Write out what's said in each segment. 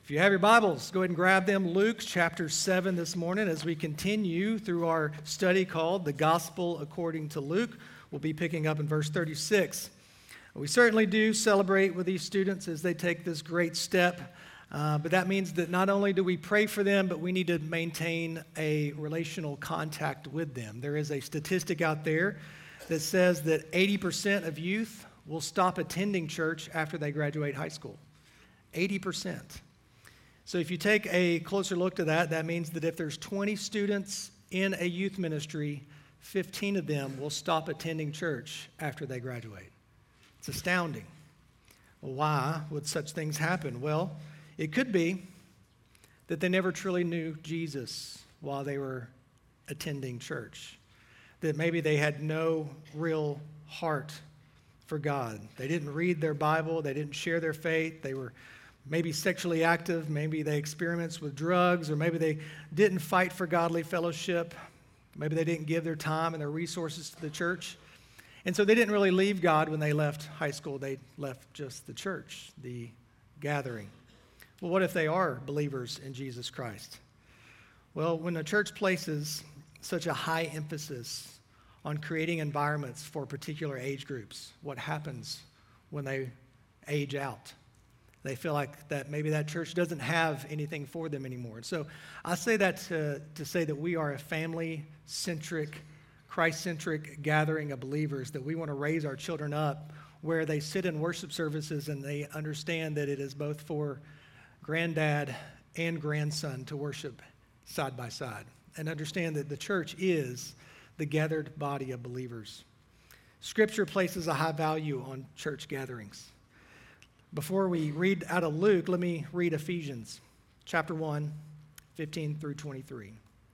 If you have your Bibles, go ahead and grab them. Luke chapter 7 this morning as we continue through our study called The Gospel According to Luke. We'll be picking up in verse 36. We certainly do celebrate with these students as they take this great step, but that means that not only do we pray for them, but we need to maintain a relational contact with them. There is a statistic out there that says that 80% of youth will stop attending church after they graduate high school. 80%. So if you take a closer look to that, that means that if there's 20 students in a youth ministry, 15 of them will stop attending church after they graduate. It's astounding. Well, why would such things happen? Well, it could be that they never truly knew Jesus while they were attending church. That maybe they had no real heart for God. They didn't read their Bible. They didn't share their faith. They were maybe sexually active, maybe they experienced with drugs, or maybe they didn't fight for godly fellowship. Maybe they didn't give their time and their resources to the church. And so they didn't really leave God when they left high school. They left just the church, the gathering. Well, what if they are believers in Jesus Christ? Well, when a church places such a high emphasis on creating environments for particular age groups, what happens when they age out? They feel like that maybe that church doesn't have anything for them anymore. So I say that to say that we are a family-centric, Christ-centric gathering of believers, that we want to raise our children up where they sit in worship services and they understand that it is both for granddad and grandson to worship side by side, and understand that the church is the gathered body of believers. Scripture places a high value on church gatherings. Before we read out of Luke, let me read Ephesians chapter 1, 15 through 23.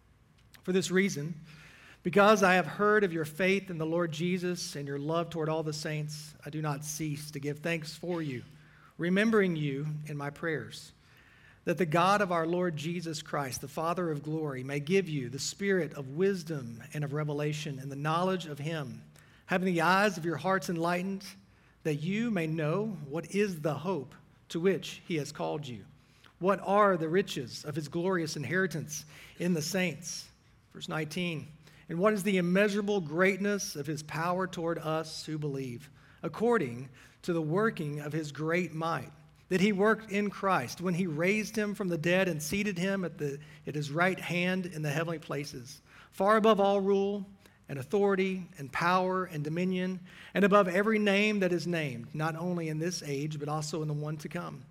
For this reason, because I have heard of your faith in the Lord Jesus and your love toward all the saints, I do not cease to give thanks for you, remembering you in my prayers, that the God of our Lord Jesus Christ, the Father of glory, may give you the spirit of wisdom and of revelation and the knowledge of him, having the eyes of your hearts enlightened, that you may know what is the hope to which he has called you. What are the riches of his glorious inheritance in the saints? Verse 19, and what is the immeasurable greatness of his power toward us who believe, according to the working of his great might, that he worked in Christ when he raised him from the dead and seated him at his right hand in the heavenly places, far above all rule and authority and power and dominion, and above every name that is named, not only in this age, but also in the one to come.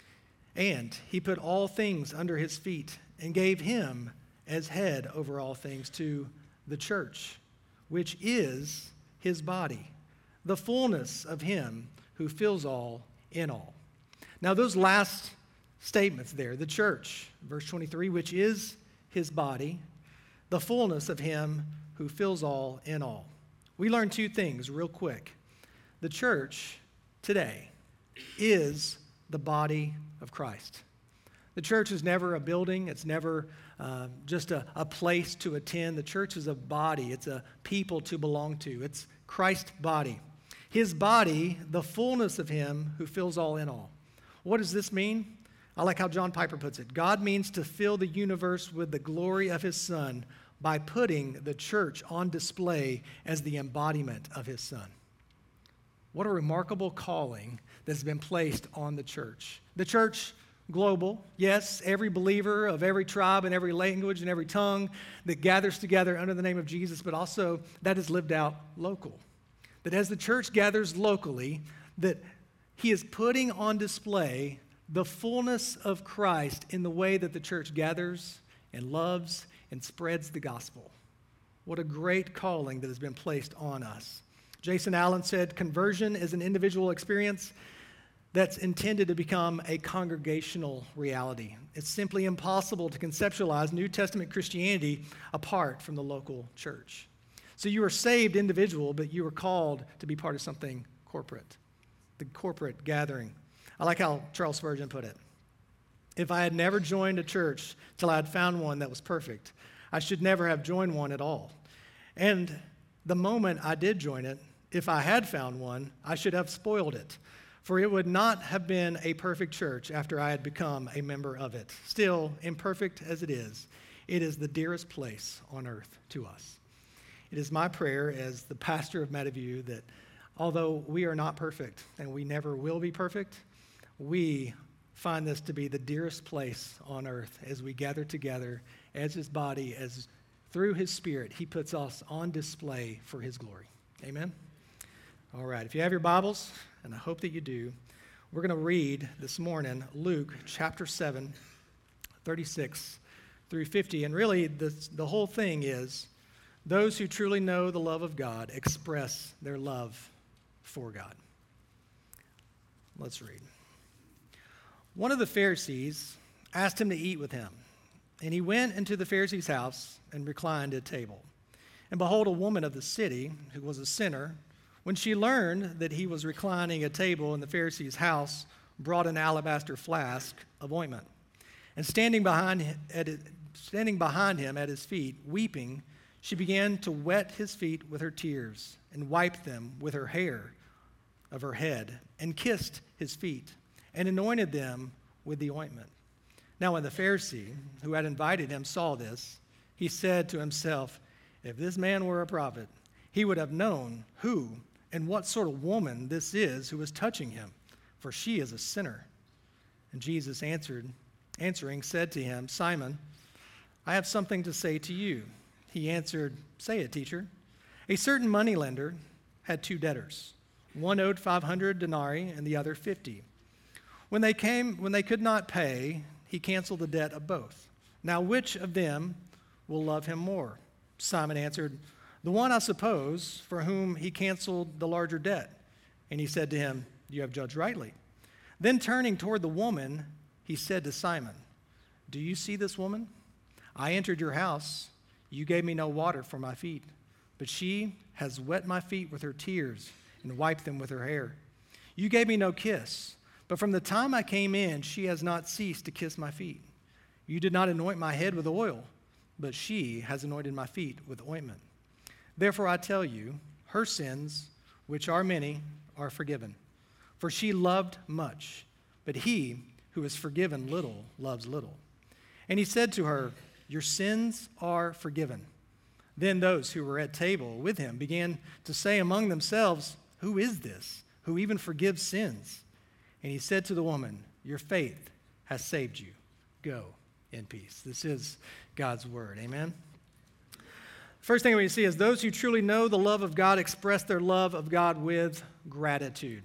And he put all things under his feet and gave him as head over all things to the church, which is his body, the fullness of him who fills all in all. Now those last statements there, the church, verse 23, which is his body, the fullness of him who fills all in all. We learn two things real quick. The church today is the body of Christ. The church is never a building. It's never just a place to attend. The church is a body. It's a people to belong to. It's Christ's body. His body, the fullness of him who fills all in all. What does this mean? I like how John Piper puts it. God means to fill the universe with the glory of his Son by putting the church on display as the embodiment of his Son. What a remarkable calling that's been placed on the church. The church, global, yes, every believer of every tribe and every language and every tongue that gathers together under the name of Jesus, but also that is lived out local. That as the church gathers locally, that he is putting on display the fullness of Christ in the way that the church gathers and loves and spreads the gospel. What a great calling that has been placed on us. Jason Allen said, conversion is an individual experience that's intended to become a congregational reality. It's simply impossible to conceptualize New Testament Christianity apart from the local church. So you are saved individual, but you are called to be part of something corporate, the corporate gathering. I like how Charles Spurgeon put it. If I had never joined a church till I had found one that was perfect, I should never have joined one at all. And the moment I did join it, if I had found one, I should have spoiled it. For it would not have been a perfect church after I had become a member of it. Still, imperfect as it is the dearest place on earth to us. It is my prayer as the pastor of Meadowview that although we are not perfect and we never will be perfect, we find this to be the dearest place on earth as we gather together as his body, as through his Spirit, he puts us on display for his glory. Amen? All right, if you have your Bibles, and I hope that you do, we're going to read this morning Luke chapter 7, 36 through 50. And really, the whole thing is those who truly know the love of God express their love for God. Let's read. One of the Pharisees asked him to eat with him, and he went into the Pharisee's house and reclined at table. And behold, a woman of the city, who was a sinner, when she learned that he was reclining at table in the Pharisee's house, brought an alabaster flask of ointment. And standing behind him at his feet, weeping, she began to wet his feet with her tears and wiped them with her hair of her head and kissed his feet and anointed them with the ointment. Now when the Pharisee who had invited him saw this, he said to himself, if this man were a prophet, he would have known who and what sort of woman this is who is touching him, for she is a sinner. And Jesus answering, said to him, Simon, I have something to say to you. He answered, say it, teacher. A certain moneylender had two debtors. One owed 500 denarii and the other 50. When they could not pay, he canceled the debt of both. Now which of them will love him more? Simon answered, the one, I suppose, for whom he canceled the larger debt. And he said to him, you have judged rightly. Then turning toward the woman, he said to Simon, do you see this woman? I entered your house. You gave me no water for my feet, but she has wet my feet with her tears and wiped them with her hair. You gave me no kiss, but from the time I came in, she has not ceased to kiss my feet. You did not anoint my head with oil, but she has anointed my feet with ointment. Therefore I tell you, her sins, which are many, are forgiven. For she loved much, but he who is forgiven little loves little. And he said to her, your sins are forgiven. Then those who were at table with him began to say among themselves, who is this who even forgives sins? And he said to the woman, your faith has saved you. Go in peace. This is God's word. Amen. First thing we see is those who truly know the love of God express their love of God with gratitude.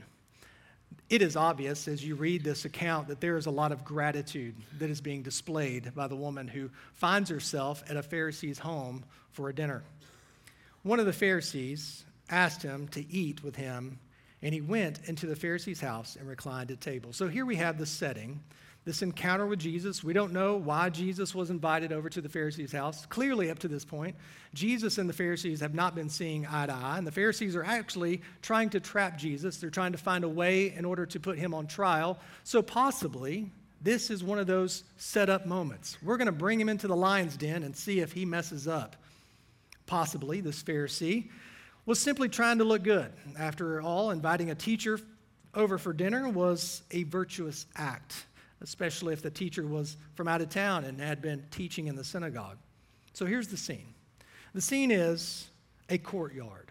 It is obvious as you read this account that there is a lot of gratitude that is being displayed by the woman who finds herself at a Pharisee's home for a dinner. One of the Pharisees asked him to eat with him, and he went into the Pharisee's house and reclined at table. So here we have the setting. This encounter with Jesus. We don't know why Jesus was invited over to the Pharisees' house. Clearly, up to this point, Jesus and the Pharisees have not been seeing eye to eye, and the Pharisees are actually trying to trap Jesus. They're trying to find a way in order to put him on trial. So possibly, this is one of those set-up moments. We're going to bring him into the lion's den and see if he messes up. Possibly, this Pharisee was simply trying to look good. After all, inviting a teacher over for dinner was a virtuous act, especially if the teacher was from out of town and had been teaching in the synagogue. So here's the scene. The scene is a courtyard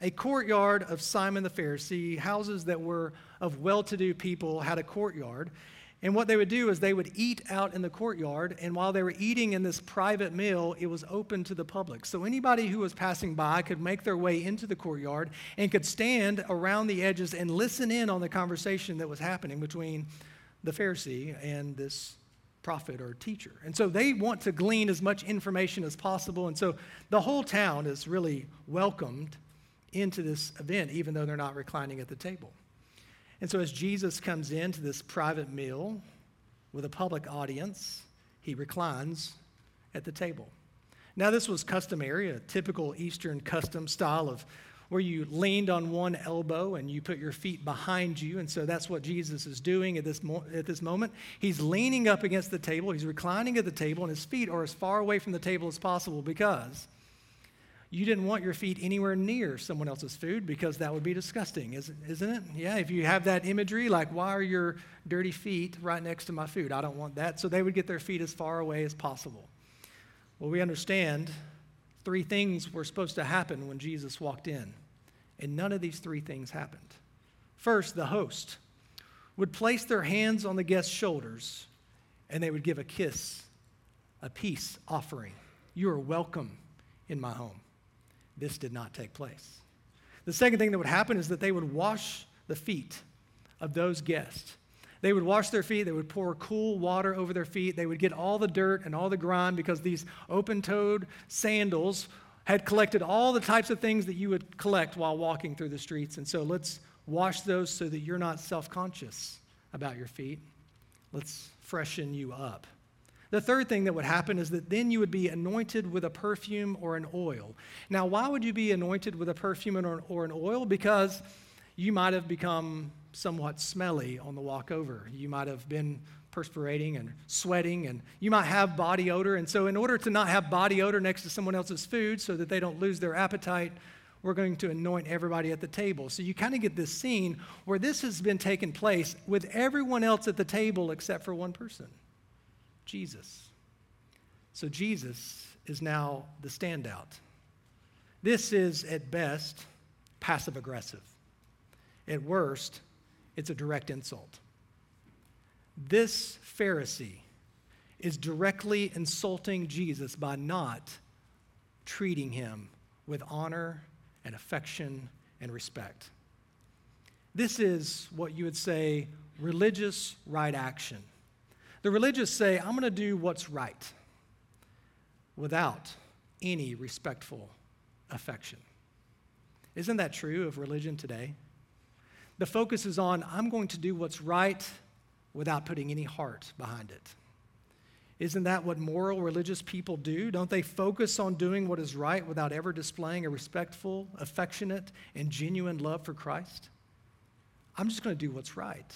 of Simon the Pharisee. Houses that were of well-to-do people had a courtyard. And what they would do is they would eat out in the courtyard, and while they were eating in this private meal, it was open to the public. So anybody who was passing by could make their way into the courtyard and could stand around the edges and listen in on the conversation that was happening between the Pharisee and this prophet or teacher. And so they want to glean as much information as possible. And so the whole town is really welcomed into this event, even though they're not reclining at the table. And so as Jesus comes into this private meal with a public audience, he reclines at the table. Now this was customary, a typical Eastern custom style of where you leaned on one elbow and you put your feet behind you. And so that's what Jesus is doing at this moment. He's leaning up against the table. He's reclining at the table, and his feet are as far away from the table as possible because You didn't want your feet anywhere near someone else's food because that would be disgusting, isn't it? Yeah, if you have that imagery, like, why are your dirty feet right next to my food? I don't want that. So they would get their feet as far away as possible. Well, we understand 3 things were supposed to happen when Jesus walked in, and none of these 3 things happened. First, the host would place their hands on the guest's shoulders, and they would give a kiss, a peace offering. You are welcome in my home. This did not take place. The second thing that would happen is that they would wash the feet of those guests. They would wash their feet. They would pour cool water over their feet. They would get all the dirt and all the grime because these open-toed sandals had collected all the types of things that you would collect while walking through the streets. And so let's wash those so that you're not self-conscious about your feet. Let's freshen you up. The third thing that would happen is that then you would be anointed with a perfume or an oil. Now, why would you be anointed with a perfume or an oil? Because you might have become somewhat smelly on the walk over. You might have been perspiring and sweating, and you might have body odor. And so in order to not have body odor next to someone else's food so that they don't lose their appetite, we're going to anoint everybody at the table. So you kind of get this scene where this has been taking place with everyone else at the table except for one person, Jesus. So Jesus is now the standout. This is, at best, passive-aggressive. At worst, it's a direct insult. This Pharisee is directly insulting Jesus by not treating him with honor and affection and respect. This is what you would say religious right action. The religious say, I'm going to do what's right without any respectful affection. Isn't that true of religion today? The focus is on, I'm going to do what's right without putting any heart behind it. Isn't that what moral religious people do? Don't they focus on doing what is right without ever displaying a respectful, affectionate, and genuine love for Christ? I'm just going to do what's right.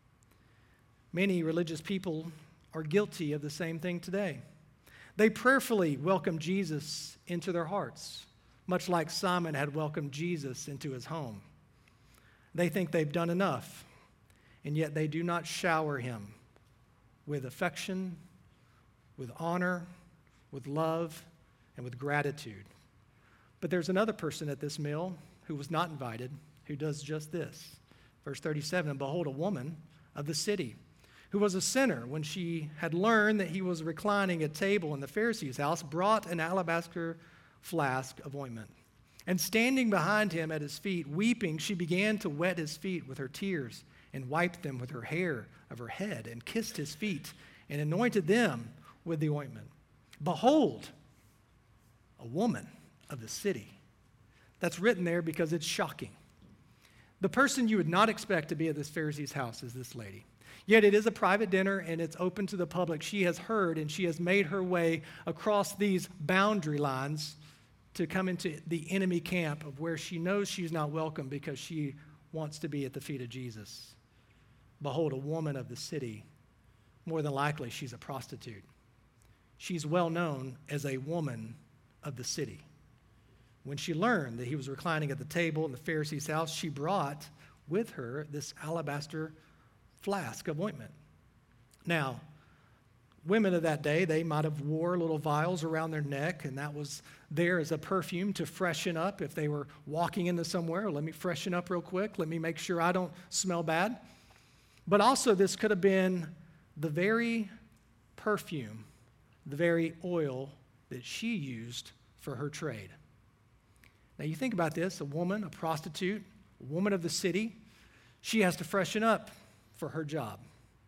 Many religious people are guilty of the same thing today. They prayerfully welcome Jesus into their hearts, much like Simon had welcomed Jesus into his home. They think they've done enough, and yet they do not shower him with affection, with honor, with love, and with gratitude. But there's another person at this meal who was not invited, who does just this. Verse 37, and behold, a woman of the city, who was a sinner, when she had learned that he was reclining at table in the Pharisee's house, brought an alabaster flask of ointment. And standing behind him at his feet, weeping, she began to wet his feet with her tears and wiped them with her hair of her head and kissed his feet and anointed them with the ointment. Behold, a woman of the city. That's written there because it's shocking. The person you would not expect to be at this Pharisee's house is this lady. Yet it is a private dinner and it's open to the public. She has heard and she has made her way across these boundary lines to come into the enemy camp of where she knows she's not welcome because she wants to be at the feet of Jesus. Behold, a woman of the city. More than likely, she's a prostitute. She's well known as a woman of the city. When she learned that he was reclining at the table in the Pharisee's house, she brought with her this alabaster flask of ointment. Now, women of that day, they might have wore little vials around their neck, and that was there as a perfume to freshen up if they were walking into somewhere. Let me freshen up real quick. Let me make sure I don't smell bad. But also, this could have been the very perfume, the very oil that she used for her trade. Now, you think about this, a woman, a prostitute, a woman of the city, she has to freshen up for her job.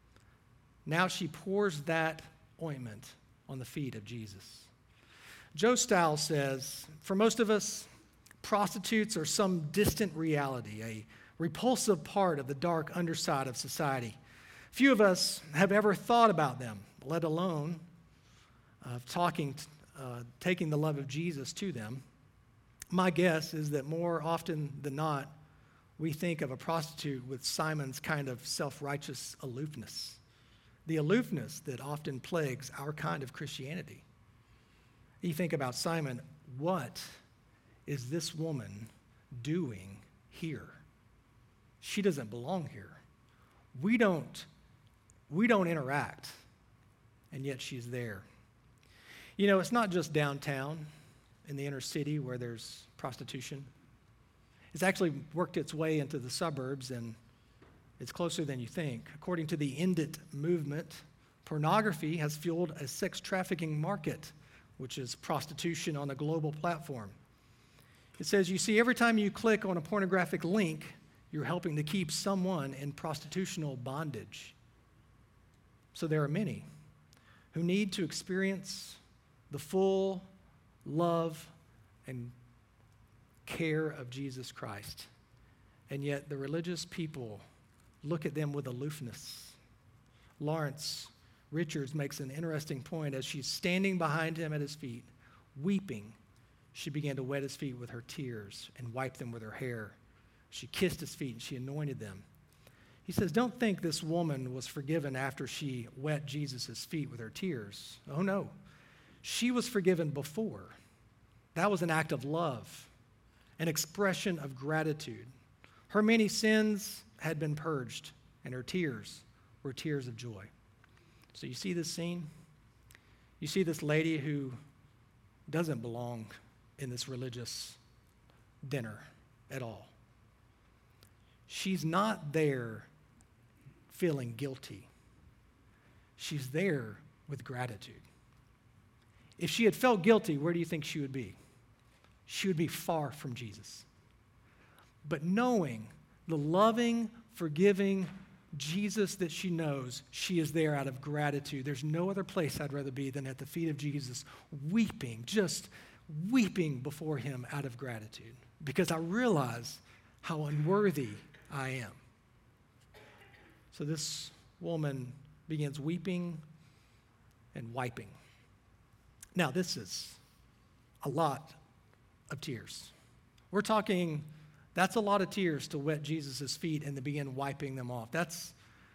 Now she pours that ointment on the feet of Jesus. Joe Stiles says, for most of us, prostitutes are some distant reality, a repulsive part of the dark underside of society. Few of us have ever thought about them, let alone taking the love of Jesus to them. My guess is that more often than not, we think of a prostitute with Simon's kind of self-righteous aloofness, the aloofness that often plagues our kind of Christianity. You think about Simon, what is this woman doing here? She doesn't belong here. We don't interact, and yet she's there. You know, it's not just downtown in the inner city where there's prostitution. It's actually worked its way into the suburbs, and it's closer than you think. According to the End It movement, pornography has fueled a sex trafficking market, which is prostitution on a global platform. It says, you see, every time you click on a pornographic link, you're helping to keep someone in prostitutional bondage. So there are many who need to experience the full love and care of Jesus Christ. And yet the religious people look at them with aloofness. Lawrence Richards makes an interesting point. As she's standing behind him at his feet, weeping, she began to wet his feet with her tears and wipe them with her hair. She kissed his feet and she anointed them. He says, don't think this woman was forgiven after she wet Jesus' feet with her tears. Oh no, she was forgiven before. That was an act of love, an expression of gratitude. Her many sins had been purged, and her tears were tears of joy. So you see this scene? You see this lady who doesn't belong in this religious dinner at all. She's not there feeling guilty. She's there with gratitude. If she had felt guilty, where do you think she would be? She would be far from Jesus. But knowing the loving, forgiving Jesus that she knows, she is there out of gratitude. There's no other place I'd rather be than at the feet of Jesus, weeping, just weeping before him out of gratitude, because I realize how unworthy I am. So this woman begins weeping and wiping. Now, this is a lot of tears. We're talking, that's a lot of tears to wet Jesus' feet and to begin wiping them off. That's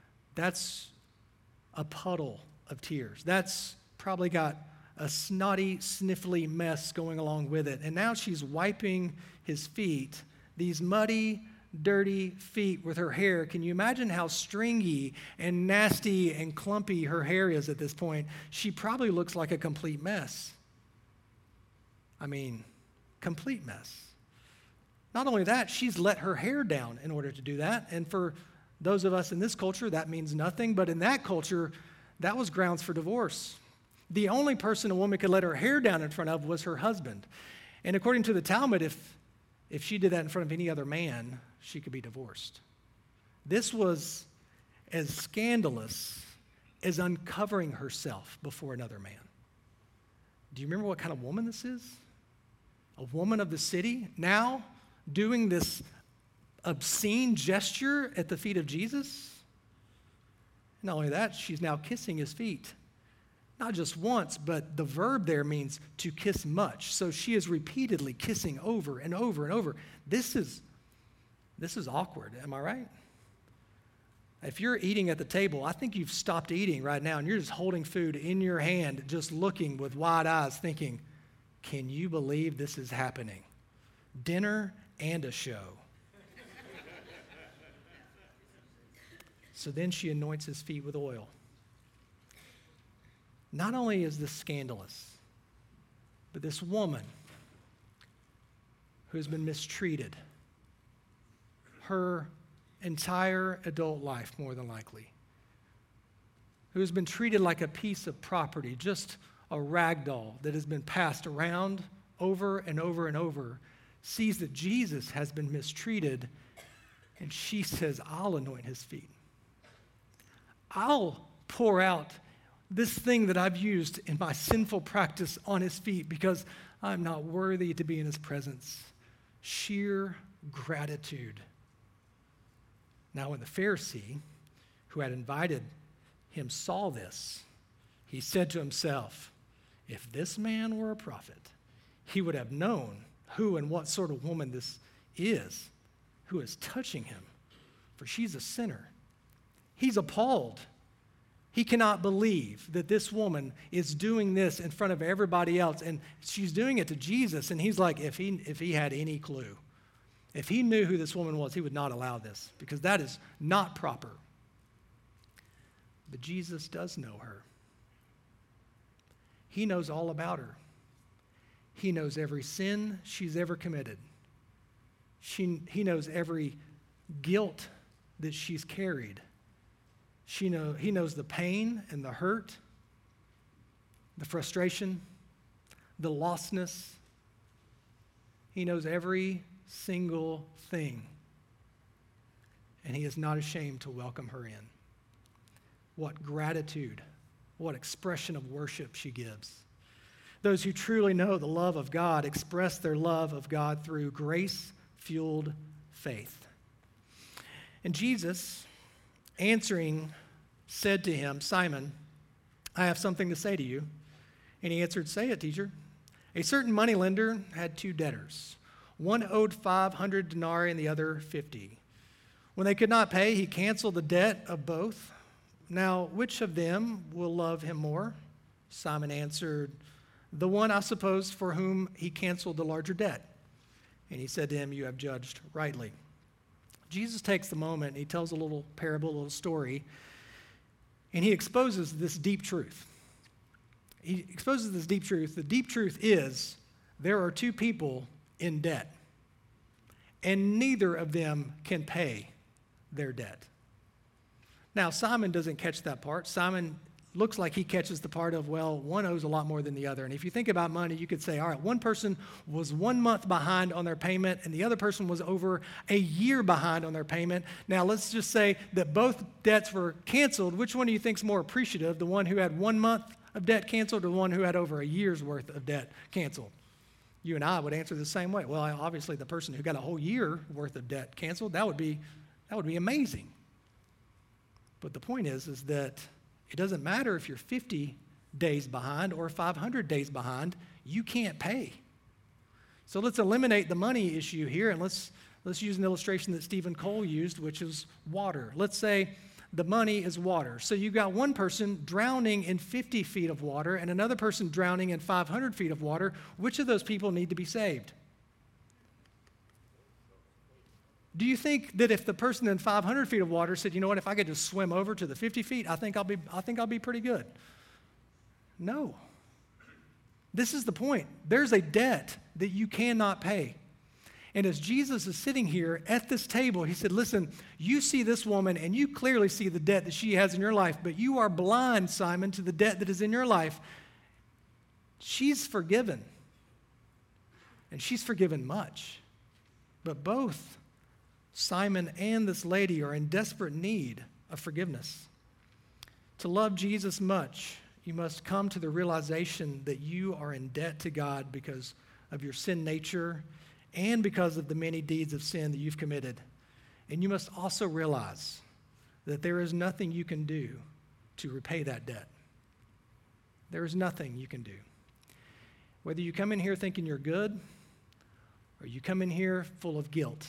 a puddle of tears. That's probably got a snotty, sniffly mess going along with it. And now she's wiping his feet, these muddy, dirty feet with her hair. Can you imagine how stringy and nasty and clumpy her hair is at this point? She probably looks like a complete mess. I mean, complete mess. Not only that, she's let her hair down in order to do that. And for those of us in this culture, that means nothing. But in that culture, that was grounds for divorce. The only person a woman could let her hair down in front of was her husband. And according to the Talmud, if she did that in front of any other man, she could be divorced. This was as scandalous as uncovering herself before another man. Do you remember what kind of woman this is? A woman of the city, now doing this obscene gesture at the feet of Jesus. Not only that, she's now kissing his feet. Not just once, but the verb there means to kiss much. So she is repeatedly kissing over and over and over. This is awkward, am I right? If you're eating at the table, I think you've stopped eating right now and you're just holding food in your hand, just looking with wide eyes, thinking, can you believe this is happening? Dinner and a show. So then she anoints his feet with oil. Not only is this scandalous, but this woman who has been mistreated her entire adult life, more than likely, who has been treated like a piece of property, just a rag doll that has been passed around over and over and over, sees that Jesus has been mistreated, and she says, I'll anoint his feet. I'll pour out this thing that I've used in my sinful practice on his feet because I'm not worthy to be in his presence. Sheer gratitude. Now, when the Pharisee who had invited him saw this, he said to himself, if this man were a prophet, he would have known who and what sort of woman this is who is touching him, for she's a sinner. He's appalled He cannot believe that this woman is doing this in front of everybody else, and she's doing it to Jesus, and he's like, if he had any clue, if he knew who this woman was, he would not allow this, because that is not proper. But Jesus does know her. He knows all about her. He knows every sin she's ever committed. He knows every guilt that she's carried. He knows the pain and the hurt, the frustration, the lostness. He knows every single thing. And he is not ashamed to welcome her in. What gratitude, what expression of worship she gives. Those who truly know the love of God express their love of God through grace-fueled faith. And Jesus, answering, said to him, Simon, I have something to say to you. And he answered, say it, teacher. A certain moneylender had 2 debtors. One owed 500 denarii and the other 50. When they could not pay, he canceled the debt of both. Now, which of them will love him more? Simon answered, the one, I suppose, for whom he canceled the larger debt. And he said to him, you have judged rightly. Jesus takes the moment and he tells a little parable, a little story, and he exposes this deep truth. He exposes this deep truth. The deep truth is there are 2 people in debt, and neither of them can pay their debt. Now, Simon doesn't catch that part. Simon looks like he catches the part of, well, one owes a lot more than the other. And if you think about money, you could say, all right, one person was 1 month behind on their payment, and the other person was over a year behind on their payment. Now, let's just say that both debts were canceled. Which one do you think is more appreciative, the one who had 1 month of debt canceled or the one who had over a year's worth of debt canceled? You and I would answer the same way. Well, obviously, the person who got a whole year worth of debt canceled, that would be amazing. But the point is that it doesn't matter if you're 50 days behind or 500 days behind, you can't pay. So let's eliminate the money issue here, and let's use an illustration that Stephen Cole used, which is water. Let's say the money is water. So you've got one person drowning in 50 feet of water and another person drowning in 500 feet of water. Which of those people need to be saved? Do you think that if the person in 500 feet of water said, you know what, if I could just swim over to the 50 feet, I think I'll be pretty good? No. This is the point. There's a debt that you cannot pay. And as Jesus is sitting here at this table, he said, listen, you see this woman and you clearly see the debt that she has in your life, but you are blind, Simon, to the debt that is in your life. She's forgiven. And she's forgiven much. But both Simon and this lady are in desperate need of forgiveness. To love Jesus much, you must come to the realization that you are in debt to God because of your sin nature and because of the many deeds of sin that you've committed. And you must also realize that there is nothing you can do to repay that debt. There is nothing you can do. Whether you come in here thinking you're good or you come in here full of guilt,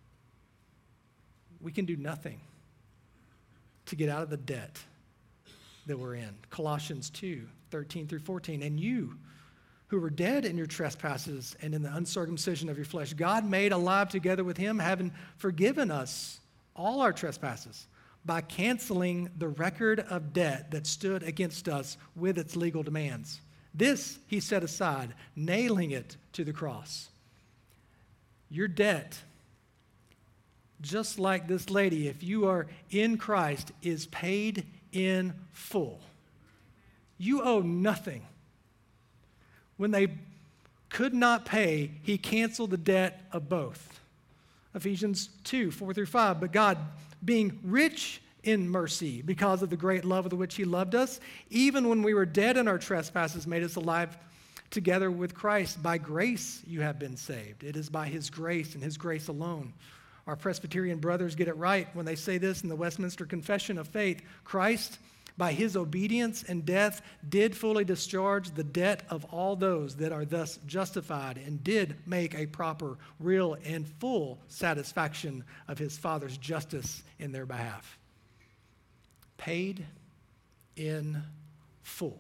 we can do nothing to get out of the debt that we're in. Colossians 2:13-14. And you who were dead in your trespasses and in the uncircumcision of your flesh, God made alive together with him, having forgiven us all our trespasses by canceling the record of debt that stood against us with its legal demands. This he set aside, nailing it to the cross. Your debt, just like this lady, if you are in Christ, is paid in full. You owe nothing. When they could not pay, he canceled the debt of both. Ephesians 2:4-5. But God, being rich in mercy because of the great love with which he loved us, even when we were dead in our trespasses, made us alive together with Christ. By grace you have been saved. It is by his grace and his grace alone. Our Presbyterian brothers get it right when they say this in the Westminster Confession of Faith. Christ, by his obedience and death, did fully discharge the debt of all those that are thus justified, and did make a proper, real, and full satisfaction of his Father's justice in their behalf. Paid in full.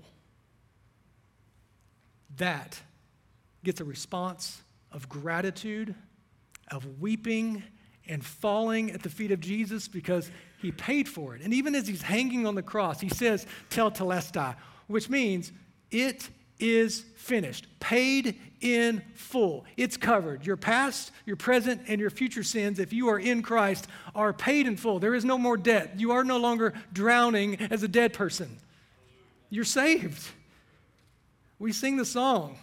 That gets a response of gratitude, of weeping and falling at the feet of Jesus because he paid for it. And even as he's hanging on the cross, he says, tetelestai, which means it is finished, paid in full. It's covered. Your past, your present, and your future sins, if you are in Christ, are paid in full. There is no more debt. You are no longer drowning as a dead person. You're saved. We sing the song,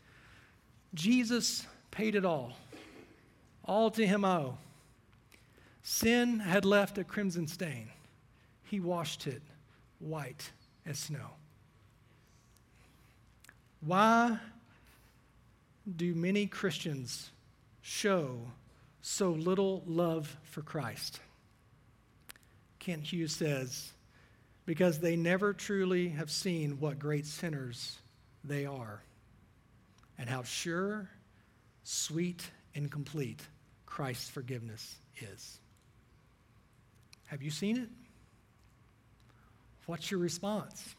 Jesus paid it all to him I owe. Sin had left a crimson stain. He washed it white as snow. Why do many Christians show so little love for Christ? Kent Hughes says, because they never truly have seen what great sinners they are and how sure, sweet, and complete Christ's forgiveness is. Have you seen it? What's your response?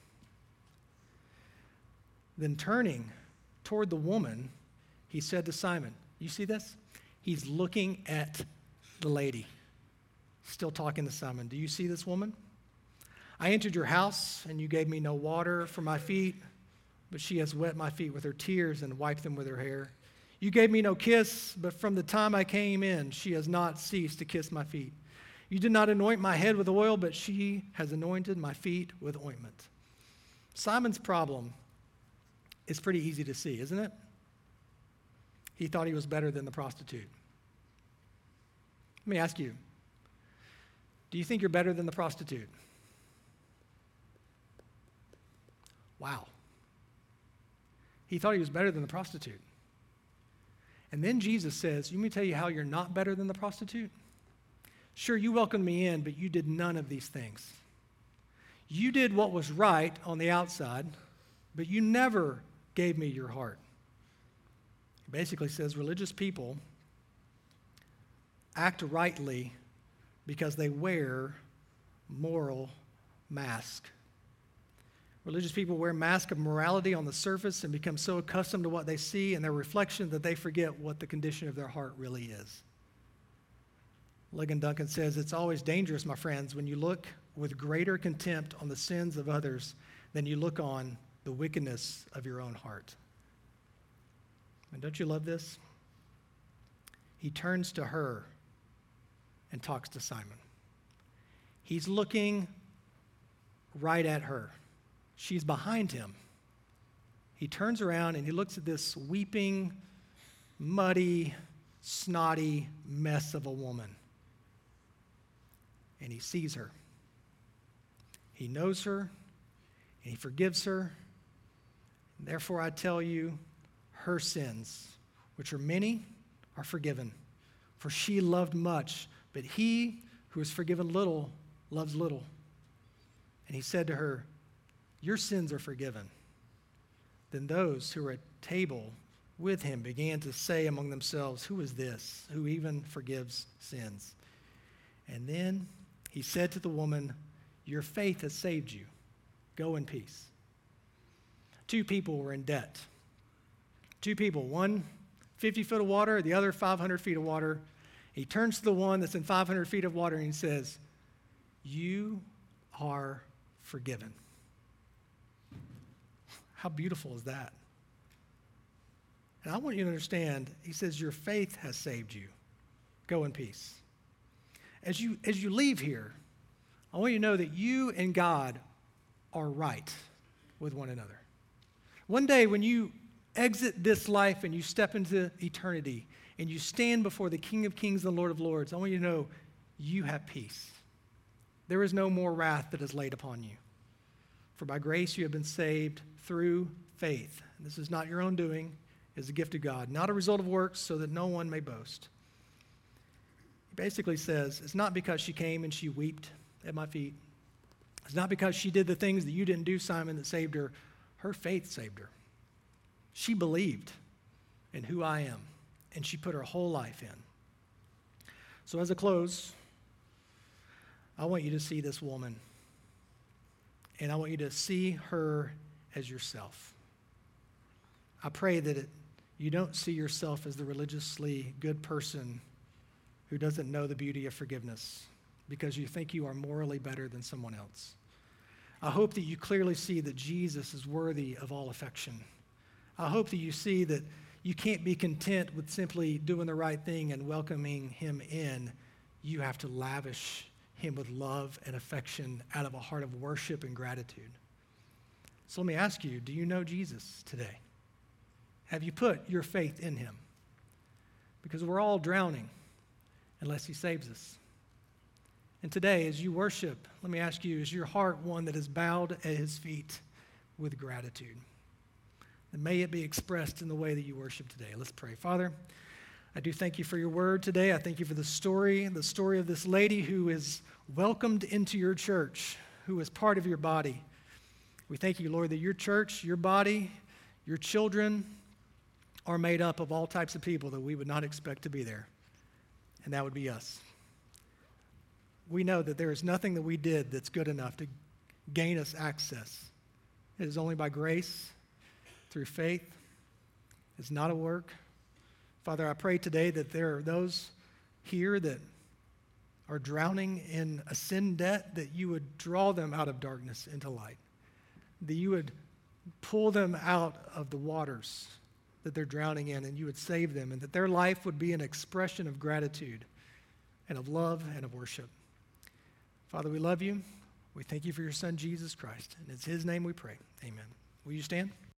Then turning toward the woman, he said to Simon, you see this? He's looking at the lady, still talking to Simon. Do you see this woman? I entered your house, and you gave me no water for my feet, but she has wet my feet with her tears and wiped them with her hair. You gave me no kiss, but from the time I came in, she has not ceased to kiss my feet. You did not anoint my head with oil, but she has anointed my feet with ointment. Simon's problem is pretty easy to see, isn't it? He thought he was better than the prostitute. Let me ask you, do you think you're better than the prostitute? Wow. He thought he was better than the prostitute. And then Jesus says, let me tell you how you're not better than the prostitute. Sure, you welcomed me in, but you did none of these things. You did what was right on the outside, but you never gave me your heart. He basically says religious people act rightly because they wear moral mask. Religious people wear masks of morality on the surface and become so accustomed to what they see and their reflection that they forget what the condition of their heart really is. Ligon Duncan says, it's always dangerous, my friends, when you look with greater contempt on the sins of others than you look on the wickedness of your own heart. And don't you love this? He turns to her and talks to Simon. He's looking right at her. She's behind him. He turns around and he looks at this weeping, muddy, snotty mess of a woman. And he sees her. He knows her, and he forgives her. And therefore, I tell you, her sins, which are many, are forgiven. For she loved much, but he who is forgiven little loves little. And he said to her, your sins are forgiven. Then those who were at table with him began to say among themselves, who is this who even forgives sins? And then he said to the woman, your faith has saved you. Go in peace. Two people were in debt. Two people, one 50 foot of water, the other 500 feet of water. He turns to the one that's in 500 feet of water and he says, you are forgiven. How beautiful is that? And I want you to understand, he says, your faith has saved you. Go in peace. As you leave here, I want you to know that you and God are right with one another. One day when you exit this life and you step into eternity and you stand before the King of Kings and Lord of Lords, I want you to know you have peace. There is no more wrath that is laid upon you. For by grace you have been saved through faith. And this is not your own doing, it is a gift of God, not a result of works, so that no one may boast. He basically says, it's not because she came and she wept at my feet. It's not because she did the things that you didn't do, Simon, that saved her. Her faith saved her. She believed in who I am, and she put her whole life in. So as a close, I want you to see this woman and I want you to see her as yourself. I pray that you don't see yourself as the religiously good person who doesn't know the beauty of forgiveness because you think you are morally better than someone else. I hope that you clearly see that Jesus is worthy of all affection. I hope that you see that you can't be content with simply doing the right thing and welcoming him in. You have to lavish him with love and affection out of a heart of worship and gratitude. So let me ask you, do you know Jesus today? Have you put your faith in him? Because we're all drowning unless he saves us. And today, as you worship, let me ask you, is your heart one that is bowed at his feet with gratitude? And may it be expressed in the way that you worship today. Let's pray. Father, I do thank you for your word today. I thank you for the story of this lady who is welcomed into your church, who is part of your body. We thank you, Lord, that your church, your body, your children are made up of all types of people that we would not expect to be there. And that would be us. We know that there is nothing that we did that's good enough to gain us access. It is only by grace, through faith. It's not a work. Father, I pray today that there are those here that are drowning in a sin debt, that you would draw them out of darkness into light, that you would pull them out of the waters that they're drowning in, and you would save them, and that their life would be an expression of gratitude and of love and of worship. Father, we love you. We thank you for your Son, Jesus Christ. And it's his name we pray. Amen. Will you stand?